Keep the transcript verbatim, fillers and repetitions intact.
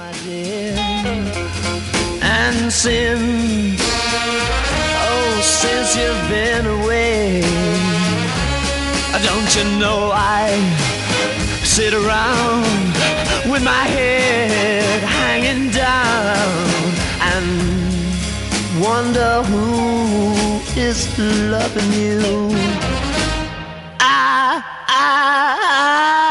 my dear. And since, oh, since you've been away, don't you know I sit around with my head hanging down and wonder who is loving you. I, I, I